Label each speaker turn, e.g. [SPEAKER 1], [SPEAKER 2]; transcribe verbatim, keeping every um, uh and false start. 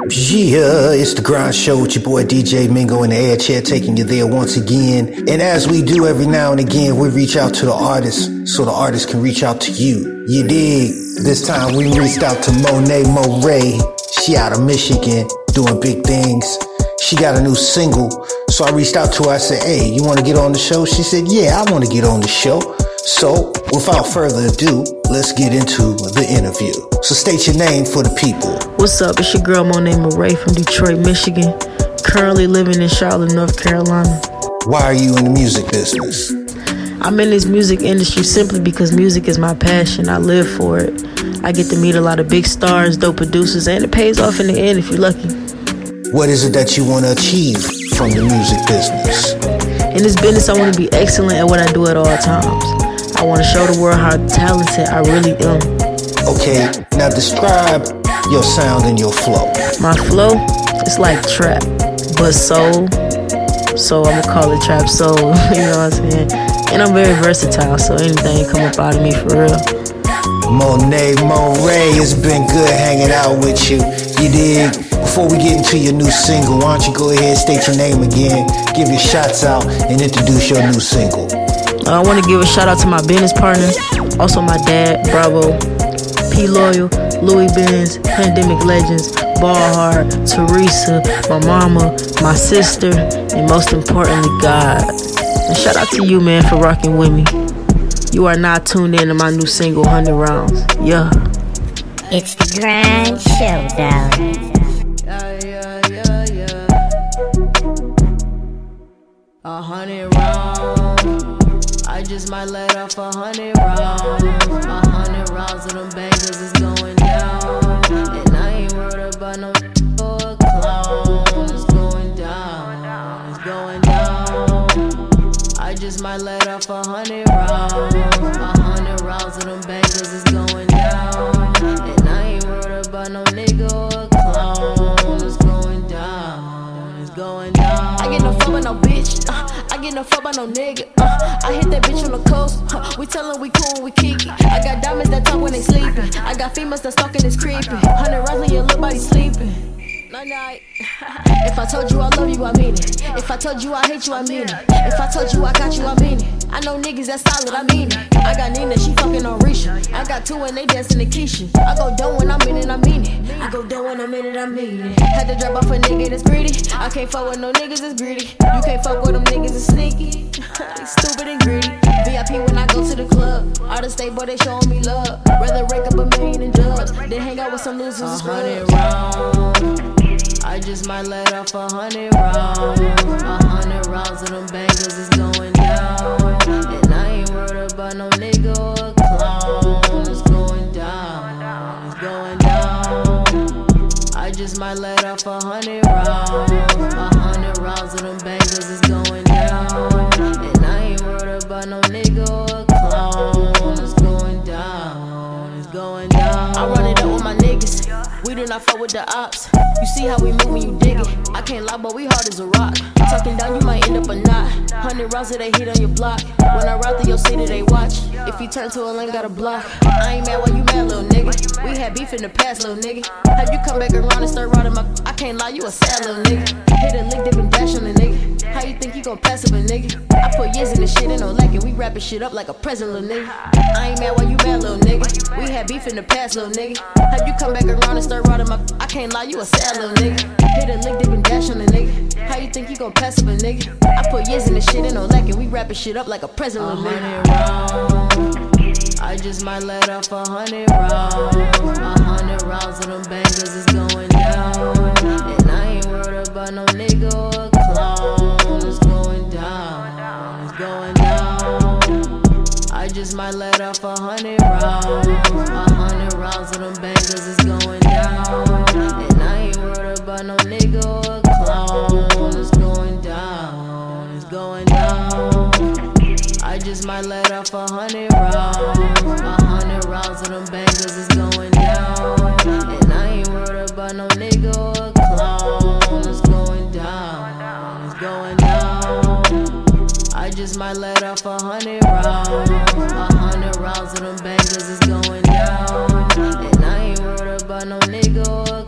[SPEAKER 1] Yeah, it's the Grind Show with your boy D J Mingo in the air chair, taking you there once again. And as we do every now and again, we reach out to the artists so the artists can reach out to you. You dig? This time we reached out to Monet Moray. She out of Michigan, doing big things. She got a new single, so I reached out to her. I said, hey, you want to get on the show? She said, yeah, I want to get on the show. So, without further ado, let's get into the interview. So state your name for the people.
[SPEAKER 2] What's up? It's your girl Monet Moray from Detroit, Michigan. Currently living in Charlotte, North Carolina.
[SPEAKER 1] Why are you in the music business?
[SPEAKER 2] I'm in this music industry simply because music is my passion. I live for it. I get to meet a lot of big stars, dope producers, and it pays off in the end if you're lucky.
[SPEAKER 1] What is it that you want to achieve from the music business?
[SPEAKER 2] In this business, I want to be excellent at what I do at all times. I want to show the world how talented I really am.
[SPEAKER 1] Okay, now describe your sound and your flow.
[SPEAKER 2] My flow, it's like trap, but soul. So I'm gonna call it trap soul, you know what I'm saying? And I'm very versatile, so anything come up out of me for real.
[SPEAKER 1] Monet Moray, it's been good hanging out with you. You dig? Before we get into your new single, why don't you go ahead and state your name again, give your shots out, and introduce your new single.
[SPEAKER 2] Uh, I want to give a shout out to my business partners, also my dad, Bravo, P Loyal, Louis Benz, Pandemic Legends, Ball Hard, Teresa, my mama, my sister, and most importantly, God. And shout out to you, man, for rocking with me. You are now tuned in to my new single, one hundred rounds. Yeah.
[SPEAKER 3] It's the Grind Show, darling.
[SPEAKER 4] Yeah, yeah, yeah, yeah. A hundred rounds. I just might let off a hundred rounds. A hundred rounds of them bangers is going down. And I ain't worried about no or a clown. It's going down. It's going down. I just might let off a hundred rounds. A hundred rounds of them bangers is going down. And I ain't worried about no nigga or a clown. It's going down. It's going down. I get no fuck by no bitch. Uh, I get no fuck by no nigga. Uh, I hit that bitch on the coast. Uh, we tellin' we cool, we kick it. I got diamonds that talk when they sleepin'. I got females that stalking and creepin'. Hundred rounds when your little body sleepin'. Night night. If I told you I love you, I mean it. If I told you I hate you, I mean it. If I told you I got you, I mean it. I know niggas that's solid, I mean it. I got Nina, she fucking on Risha. I got two and they dancing to Keisha. I go down when I'm in it, I mean it. I go down when I'm in it, I mean it. Had to drop off a nigga that's greedy. I can't fuck with no niggas that's greedy. You can't fuck with them niggas that's sneaky. They stupid and greedy. V I P when I go to the club. All the state boy, they showing me love. Rather rake up a million in drugs than hang out with some losers. A hundred rounds. I just might let off a hundred rounds. A hundred rounds of them bangers is going down. And I ain't worried about no nigga or a clown. It's going down. It's going down. I just might let off a hundred rounds. A hundred rounds of them bangers is going down. And I ain't worried about no nigga or a clown. It's going down. It's going down. I run it up with my niggas. We do not fuck with the ops. You see how we move when you dig it. I can't lie, but we hard as a rock. Talking down, you might end up a knot. Hundred rounds that they hit on your block. When I ride through your city, they watch. If you turn to a lane, got a block. I ain't mad when you mad, little nigga. We had beef in the past, little nigga. Have you come back around and start riding my... I can't lie, you a sad little nigga. Hit a lick, dip and dash on the nigga. How you think you gon' pass up a nigga? I put years in this shit, ain't no lacking. We wrapping shit up like a present, little nigga. I ain't mad when you mad, little nigga. We had beef in the past, little nigga. Have you come back around and start riding my... I can't lie, you a sad little nigga. Hit a lick, dip and dash on the nigga. How you think you gon' pass up a nigga? I put years in this shit, ain't no lacking. We wrapping shit up like a present, little nigga. Rounds. I just might let off a hundred rounds. A hundred rounds of them bangers is going down. And I ain't worried about no nigga or a clown. It's going down. It's going down. I just might let off a hundred rounds. A hundred rounds of them bangers is going down. And I ain't worried about no nigga or a clown. It's going down. It's going down. I just might let off a hundred rounds. A hundred rounds of them bangers is going down. And I ain't worried about no nigga or a clown. It's going down. It's going down. I just might let off a hundred rounds. A hundred rounds of them bangers is going down. And I ain't worried about no nigga or a